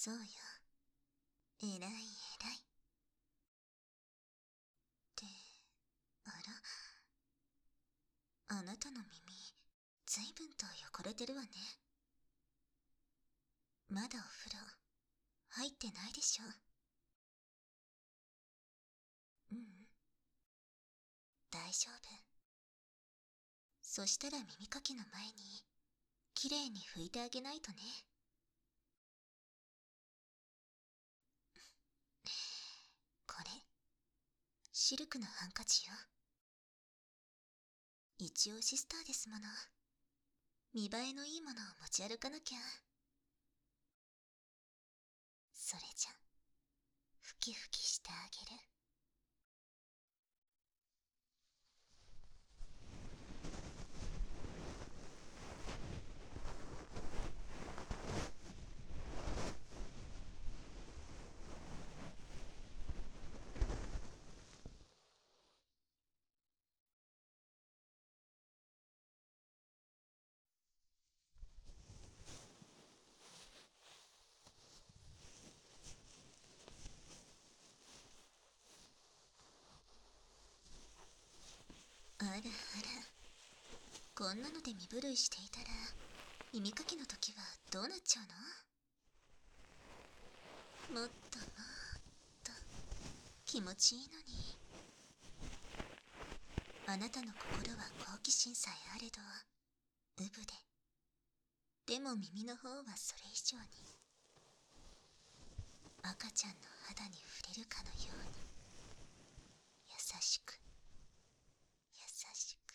そうよ。えらいえらい。ってあら、あなたの耳ずいぶんと汚れてるわね。まだお風呂入ってないでしょ。うん、大丈夫。そしたら耳かきの前にきれいに拭いてあげないとね。これシルクのハンカチよ。一応シスターですもの。見栄えのいいものを持ち歩かなきゃ。それじゃふきふきしてあげる。あらあら、こんなので身震いしていたら耳かきの時はどうなっちゃうの？もっともっと気持ちいいのに。あなたの心は好奇心さえあれどうぶでも耳の方はそれ以上に赤ちゃんの肌に触れるかのように優しく優しく。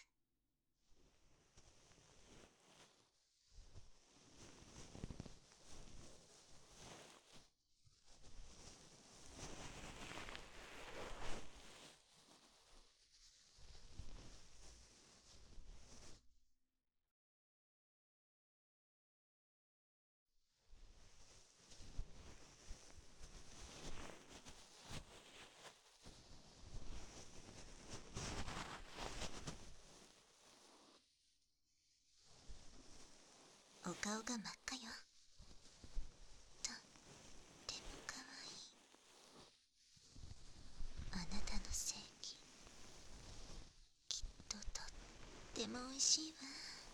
お顔が真っ赤よ。とってもかわいい。あなたの正義きっととってもおいしいわ。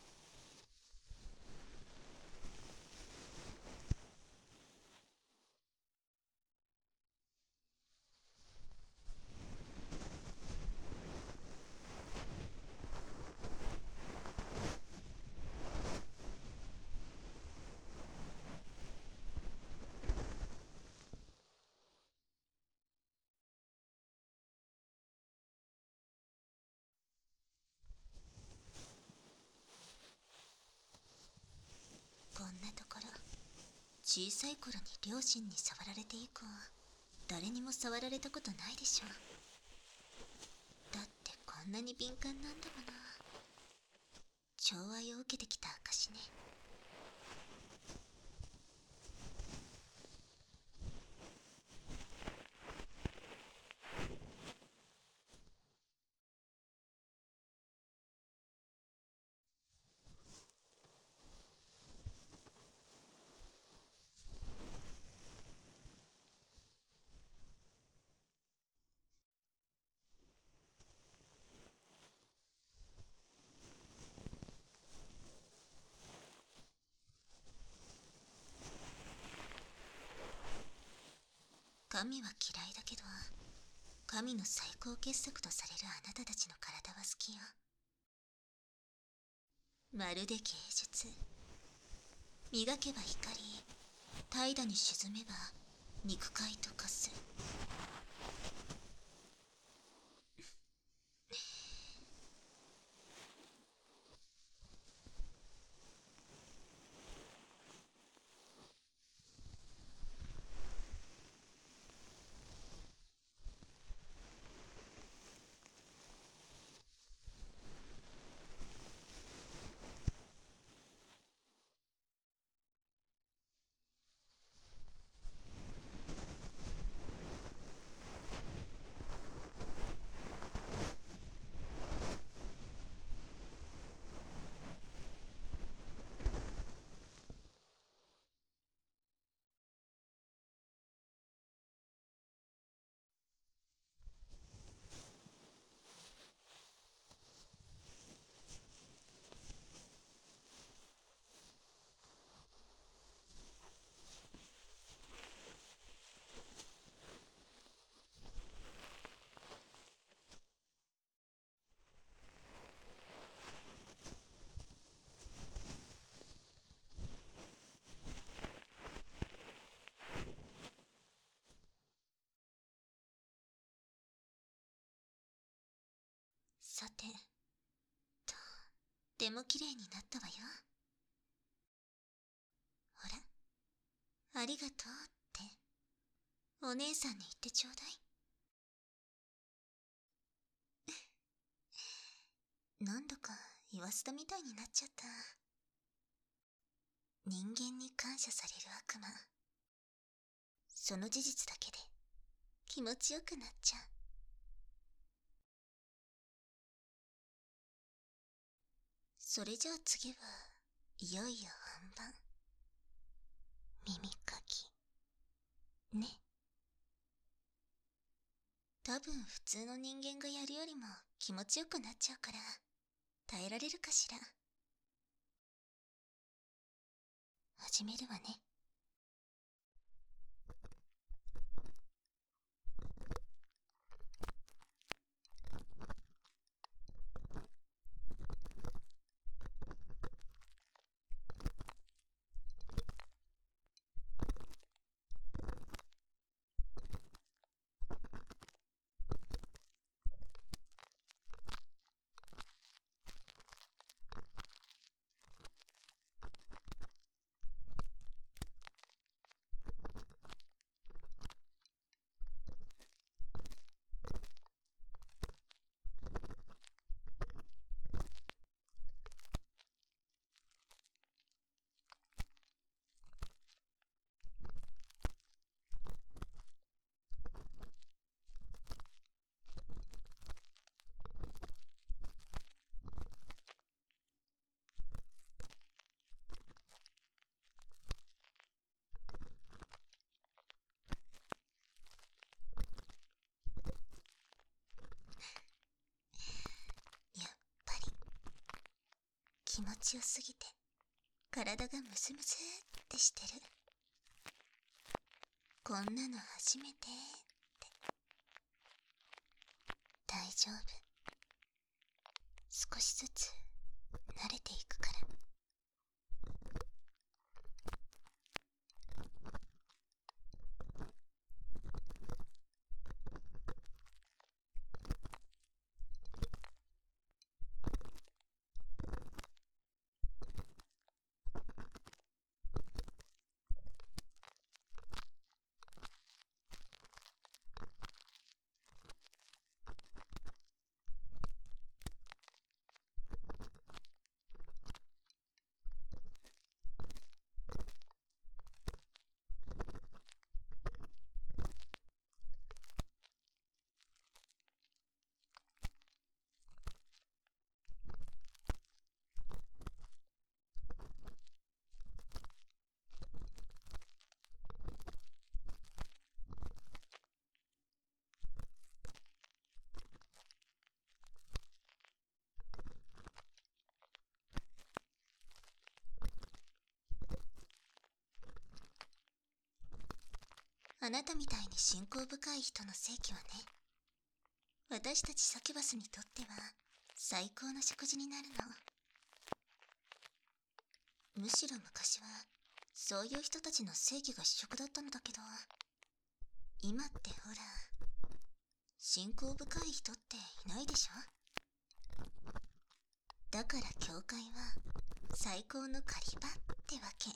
こんなところ小さい頃に両親に触られて以降誰にも触られたことないでしょ。だってこんなに敏感なんだもの。寵愛を受けてきた証ね。神は嫌いだけど神の最高傑作とされるあなたたちの体は好きよ。まるで芸術。磨けば光、怠惰に沈めば肉塊と化す。 ても綺麗になったわよ。ほら、ありがとうって、お姉さんに言ってちょうだい。何度か言わせたみたいになっちゃった。人間に感謝される悪魔。その事実だけで気持ちよくなっちゃう。それじゃあ次はいよいよ本番。耳かきね。多分普通の人間がやるよりも気持ちよくなっちゃうから耐えられるかしら。始めるわね。やっぱり気持ちよすぎて体がムスムスってしてる。こんなの初めてって。大丈夫。少しずつ慣れていくから。あなたみたいに信仰深い人の正規はね、私たちサキュバスにとっては最高の食事になるの。むしろ昔はそういう人たちの正義が主食だったのだけど、今ってほら、信仰深い人っていないでしょ。だから教会は最高の狩り場ってわけ。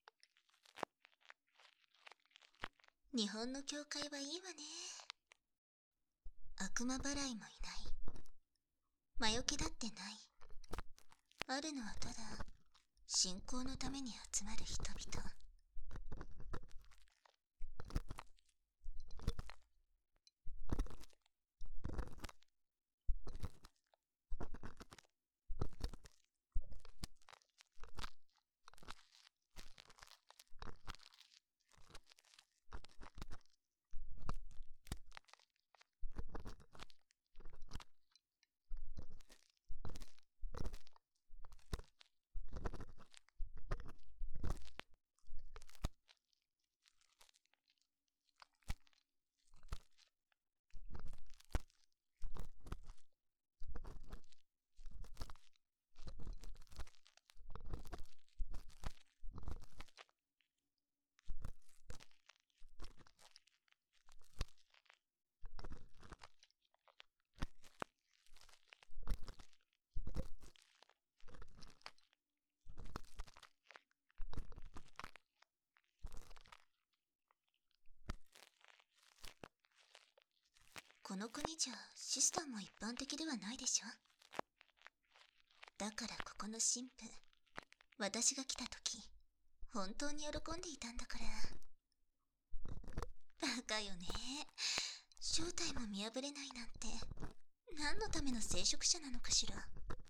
日本の教会はいいわね。 悪魔払いもいない。魔除けだってない。あるのはただ信仰のために集まる人々。この国じゃシスターも一般的ではないでしょ。だからここの神父、私が来た時本当に喜んでいたんだから。バカよね。正体も見破れないなんて何のための聖職者なのかしら。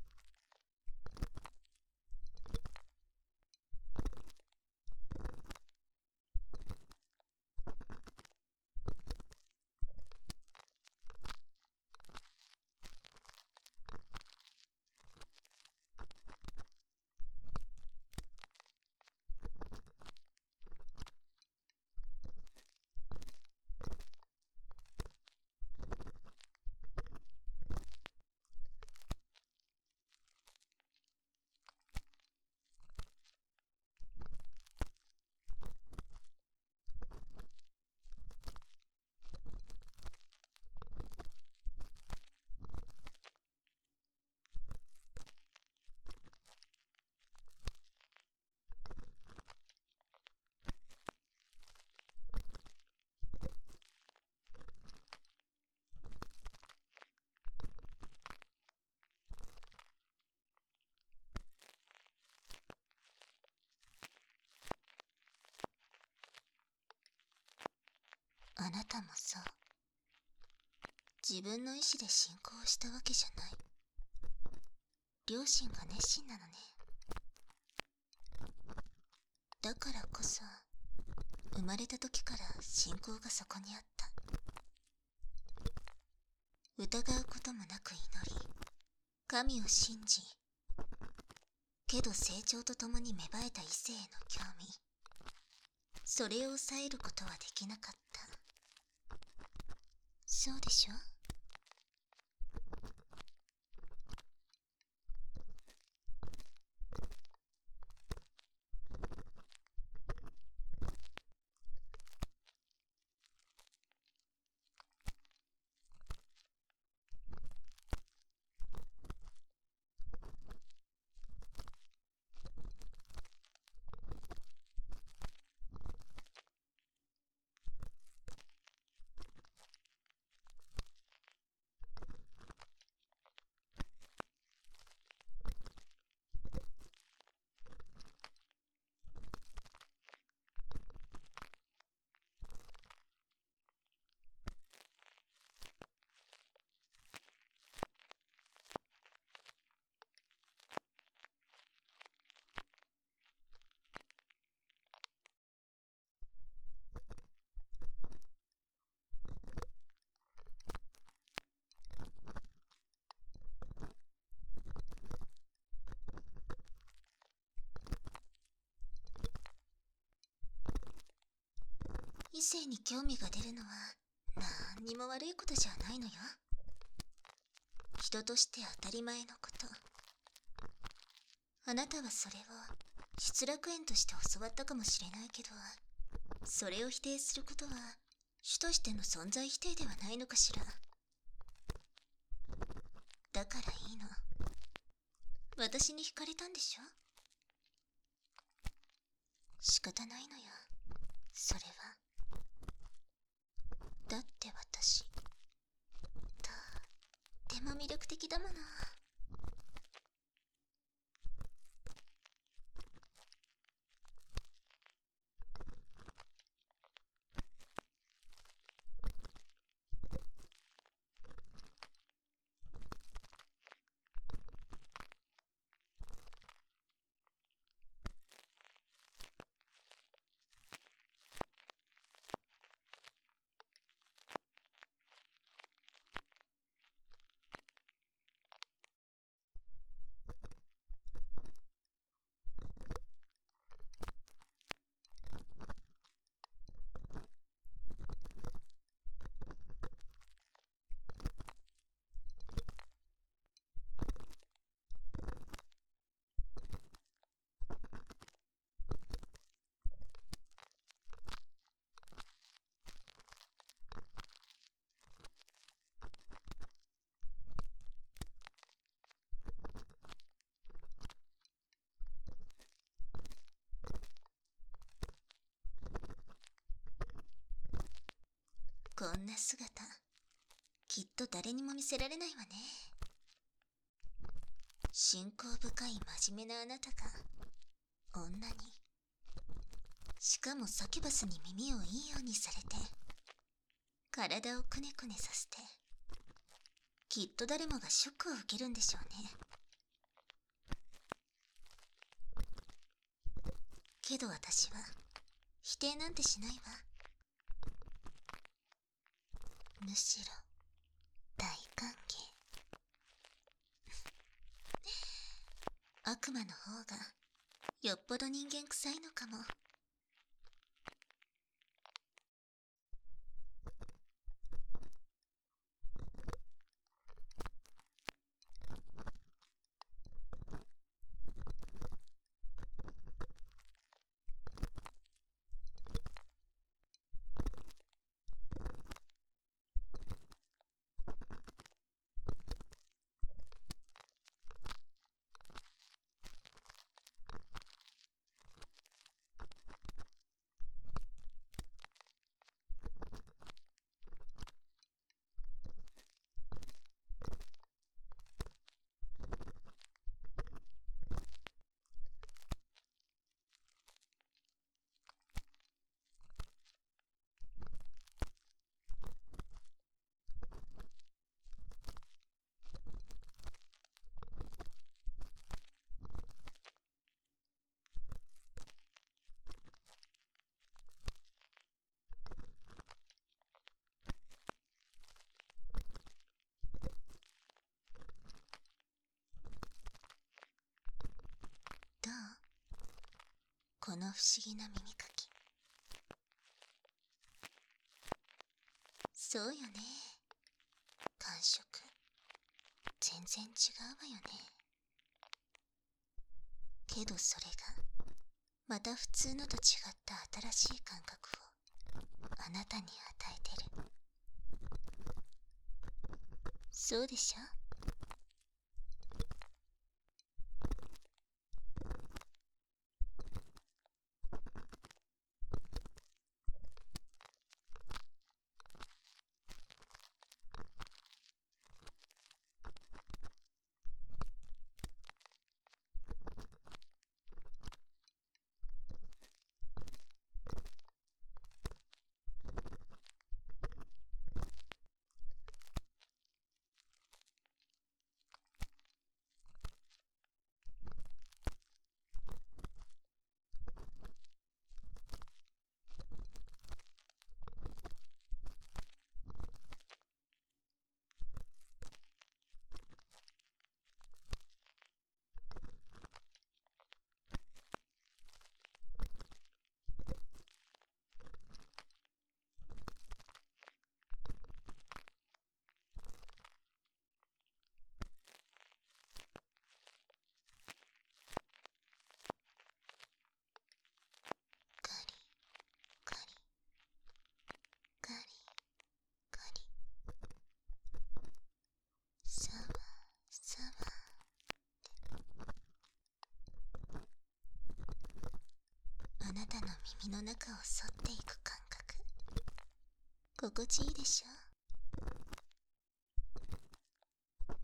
あなたもさ、自分の意志で信仰をしたわけじゃない。両親が熱心なのね。だからこそ生まれた時から信仰がそこにあった。疑うこともなく祈り、神を信じ、けど成長とともに芽生えた異性への興味、それを抑えることはできなかった。そうでしょ。異性に興味が出るのはなんにも悪いことじゃないのよ。人として当たり前のこと。あなたはそれを失楽園として教わったかもしれないけど、それを否定することは主としての存在否定ではないのかしら。だからいいの。私に惹かれたんでしょ。仕方ないのよ、それは。だって私、 も魅力的だもの。こんな姿、きっと誰にも見せられないわね。信仰深い真面目なあなたが、女に、しかもサキュバスに耳をいいようにされて、体をくねくねさせて、きっと誰もがショックを受けるんでしょうね。けど私は、否定なんてしないわ。むしろ、大歓迎。悪魔の方が、よっぽど人間臭いのかも。どう？この不思議な耳かき。そうよね。感触、全然違うわよね。けどそれが、また普通のと違った新しい感覚を、あなたに与えてる。そうでしょ？カリカリカリカリ、サワサワ。あなたの耳の中を沿っていく感覚、心地いいでしょ？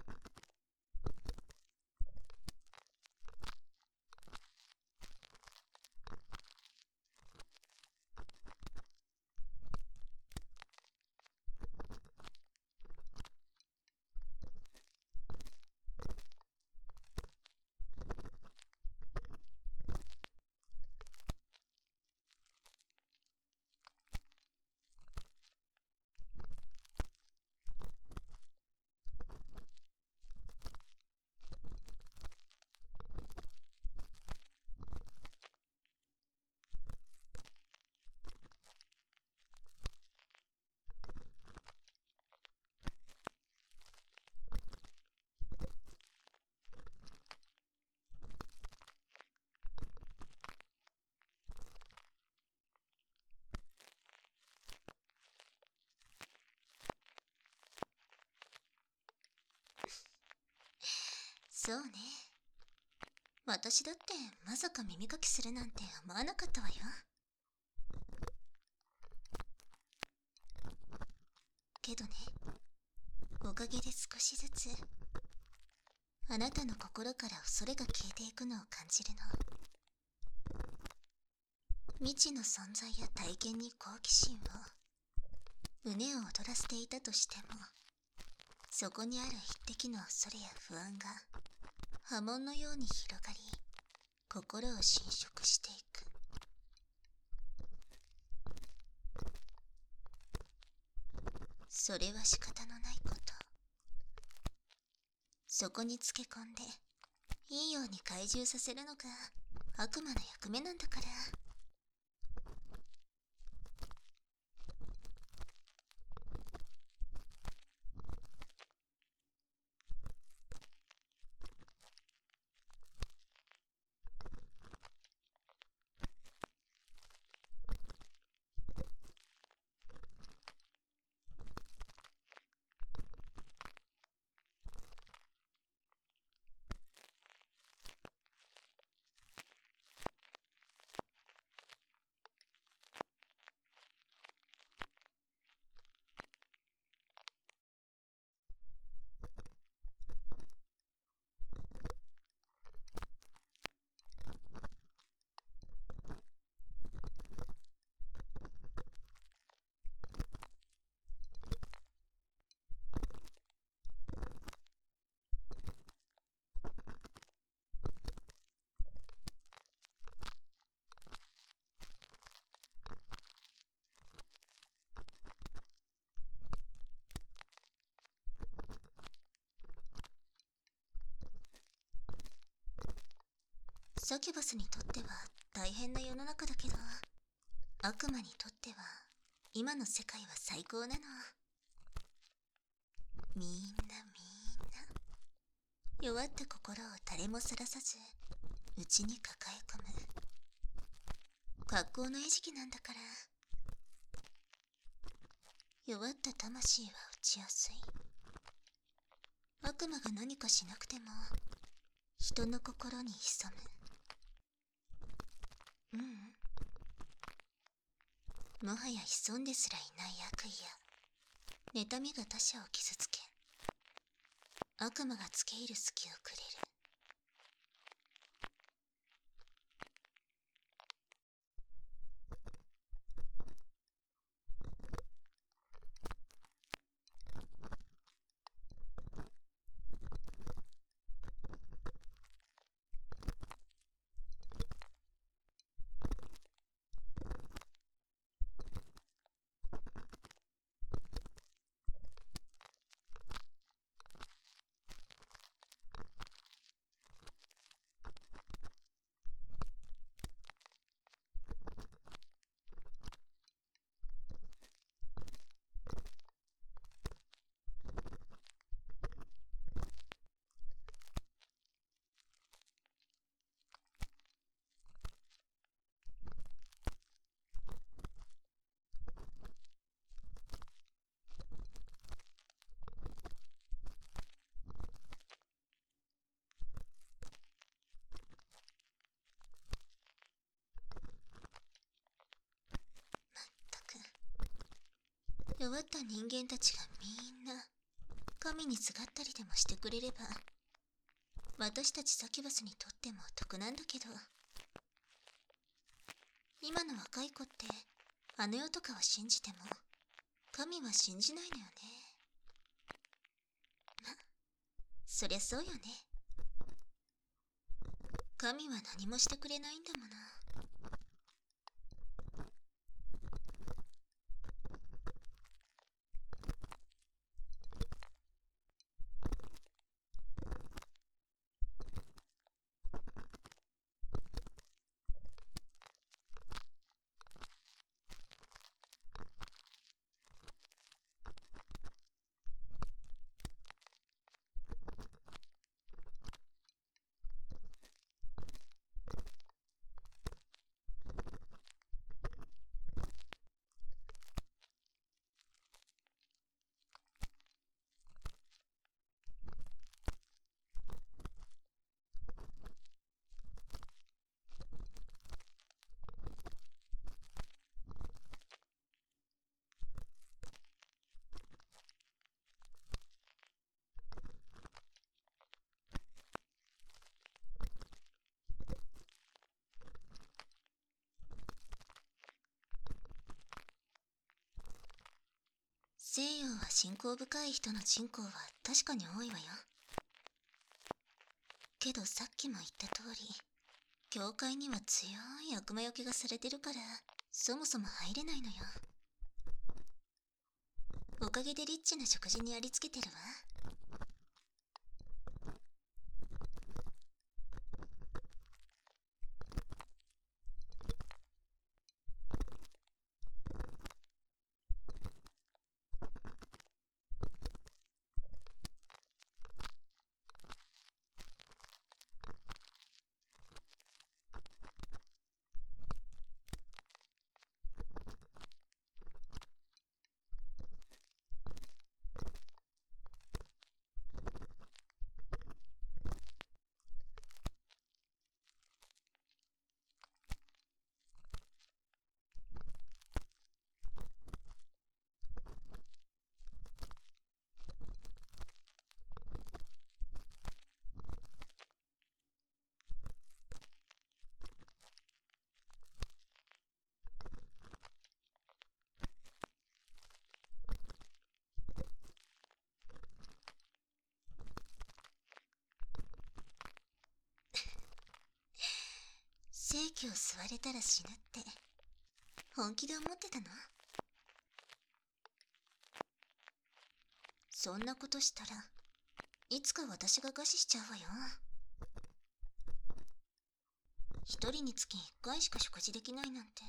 そうね。私だってまさか耳かきするなんて思わなかったわよ。けどね、おかげで少しずつあなたの心から恐れが消えていくのを感じるの。未知の存在や体験に好奇心を胸を躍らせていたとしても、そこにある一滴の恐れや不安が波紋のように広がり、心を侵食していく。それは仕方のないこと。そこにつけ込んでいいように懐柔させるのが悪魔の役目なんだから。サキュバスにとっては大変な世の中だけど、悪魔にとっては今の世界は最高なの。みんな弱った心を誰もさらさず内に抱え込む格好の餌食なんだから。弱った魂は打ちやすい。悪魔が何かしなくても人の心に潜む。もはや潜んですらいない悪意や妬みが他者を傷つけ、悪魔が付け入る隙をくれる。弱った人間たちがみんな神にすがったりでもしてくれれば、私たちサキュバスにとっても得なんだけど、今の若い子ってあの世とかを信じても神は信じないのよね。ま、そりゃそうよね。神は何もしてくれないんだもの。 西洋は信仰深い人の人口は確かに多いわよ。けどさっきも言った通り、教会には強い悪魔よけがされてるから、そもそも入れないのよ。おかげでリッチな食事にありつけてるわ。正気を吸われたら死ぬって本気で思ってたの？そんなことしたらいつか私が餓死しちゃうわよ。一人につき一回しか食事できないなんて。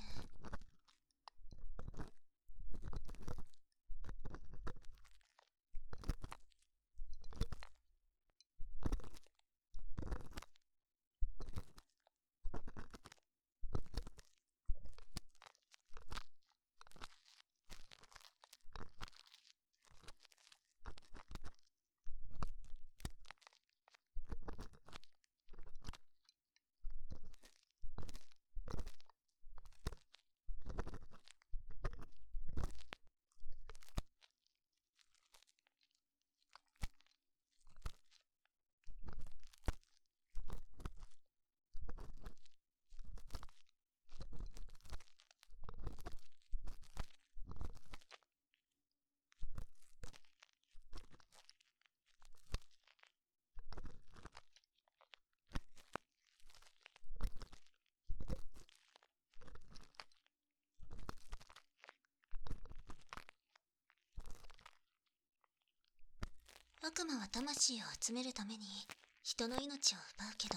悪魔は魂を集めるために人の命を奪うけど、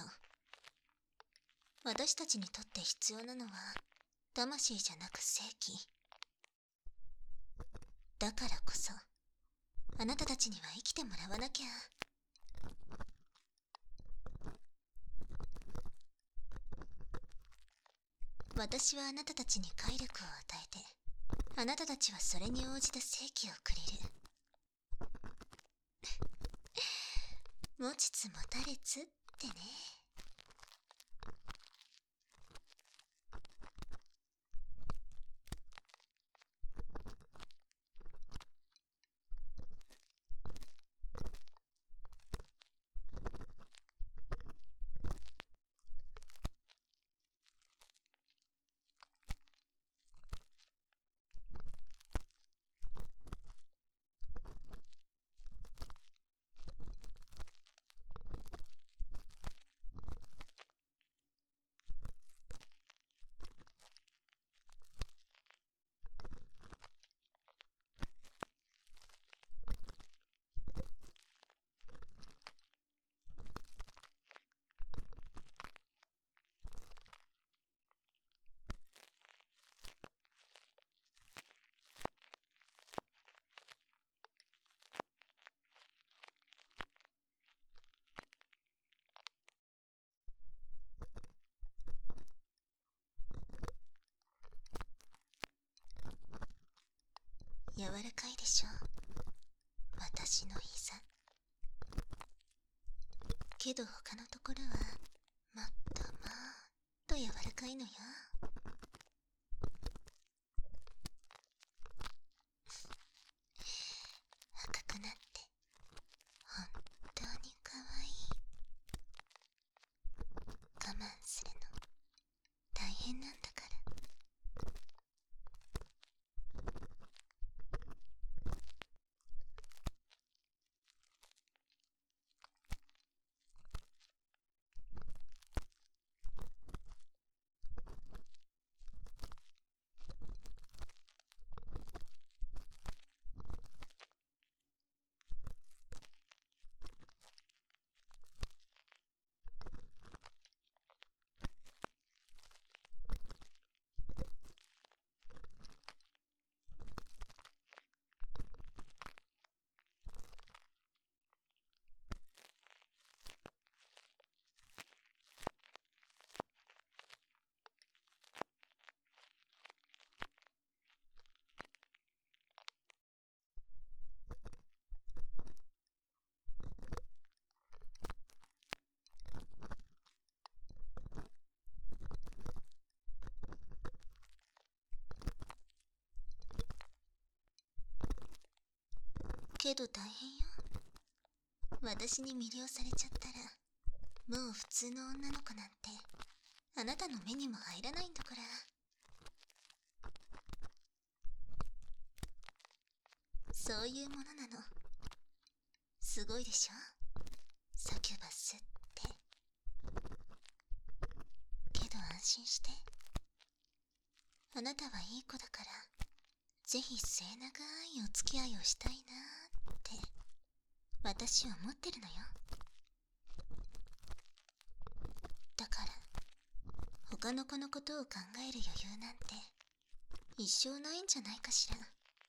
私たちにとって必要なのは魂じゃなく正気。だからこそあなたたちには生きてもらわなきゃ。私はあなたたちに快力を与えて、あなたたちはそれに応じた正気をくれる。持ちつ持たれつってね。柔らかいでしょ、私の膝。けど他のところはもっともっと柔らかいのよ。赤くなって本当に可愛い。我慢するの大変なんだから。 けど大変よ。私に魅了されちゃったら、もう普通の女の子なんて、あなたの目にも入らないんだから。そういうものなの。すごいでしょ、サキュバスって。けど安心して。あなたはいい子だから、ぜひ末永いお付き合いをしたいなーって、私は思ってるのよ。だから、他の子のことを考える余裕なんて、一生ないんじゃないかしら。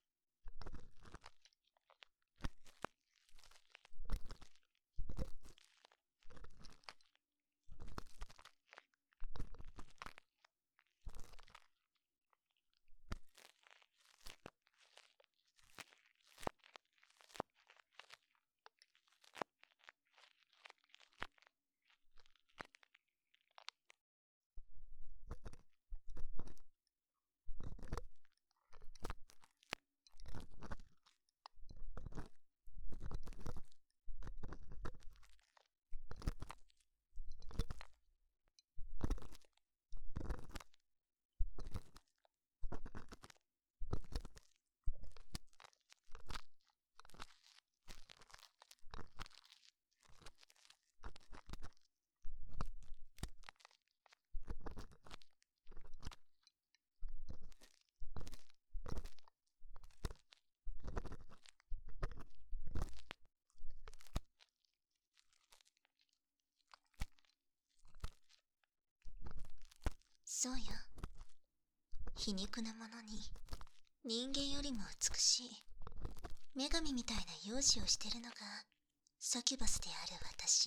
そうよ。皮肉なものに、人間よりも美しい、女神みたいな容姿をしてるのが、サキュバスである私。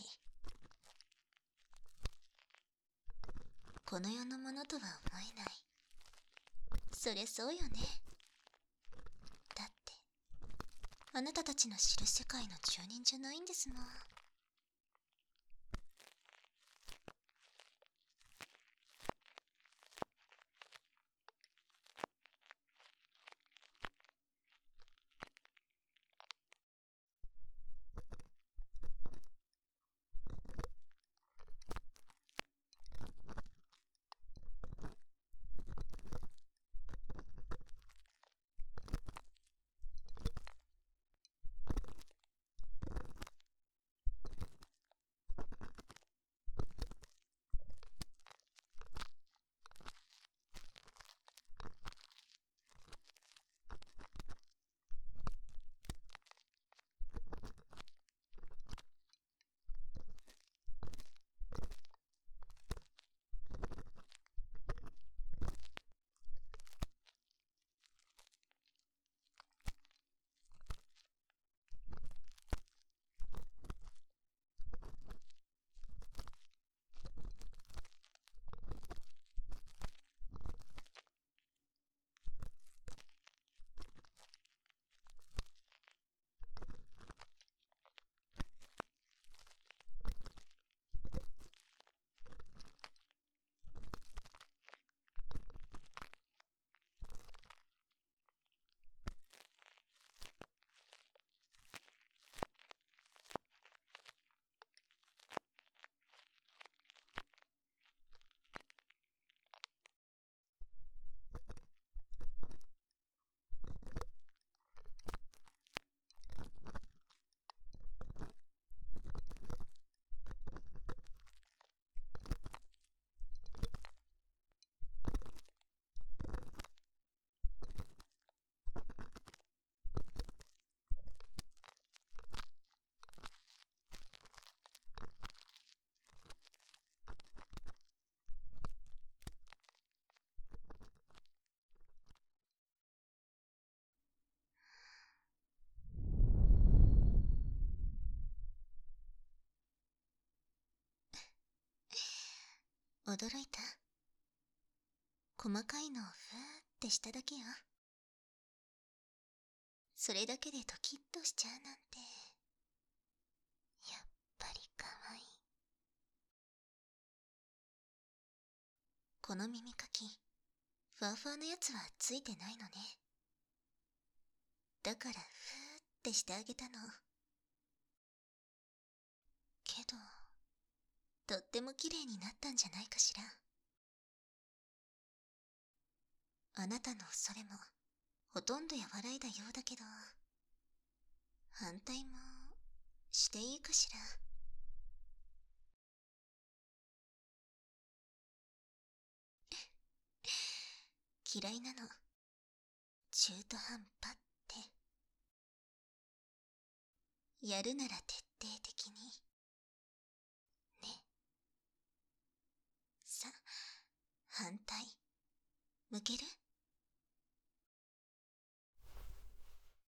この世のものとは思えない。そりゃそうよね。だって、あなたたちの知る世界の住人じゃないんですもん。驚いた？細かいのをふーってしただけよ。それだけでドキッとしちゃうなんて、やっぱり可愛い。この耳かき、ふわふわのやつはついてないのね。だからふーっってしてあげたの。けど、とっても綺麗になったんじゃないかしら。あなたのそれも、ほとんど和らいだようだけど、反対も、していいかしら。嫌いなの。中途半端って。やるなら徹底的に。ね。さ、反対。向ける？